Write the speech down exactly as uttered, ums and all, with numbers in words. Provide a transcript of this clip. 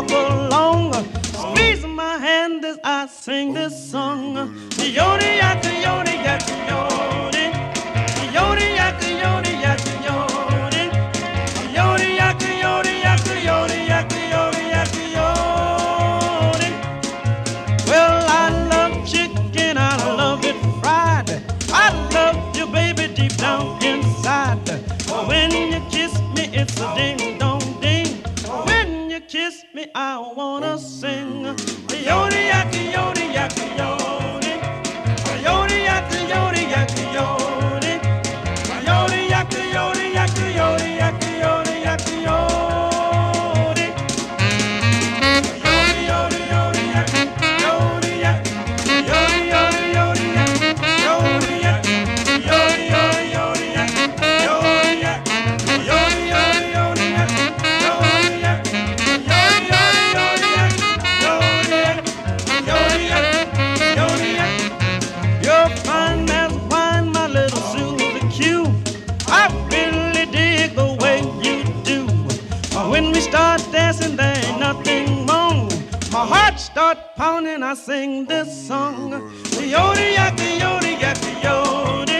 walk along, squeeze my hand as I sing this song. Yodi yak, yodi yak, yodi, yodi yak, yodi yak, yodi, yodi yak, yodi yak, yodi yak, yodi yak, yodi. Well, I love chicken, I love it fried. I love you, baby, deep down inside. When you kiss me, it's a ding dong ding. When you kiss me, I wanna sing. Yodi yak, yodi yak, yodi, yodi yak, yodi yak, yodi, yodi yak, yodi yak, yodi yak, yodi yak, yodi. Yodi, yodi, yodi yak, yodi yak, yodi, yodi, yodi yak, yodi yak, yodi, yodi, yodi yak, yodi yak, yodi, yodi, yodi yak, yodi yak, yodi, yodi, yodi yak, yodi yak, yodi yak, yodi yak. You're fine as wine, my little Susie Q. I really dig the way you do. When we start dancing, there ain't nothing wrong. My heart start pounding, I sing this song. Yodi yak, yodi yak, yodi.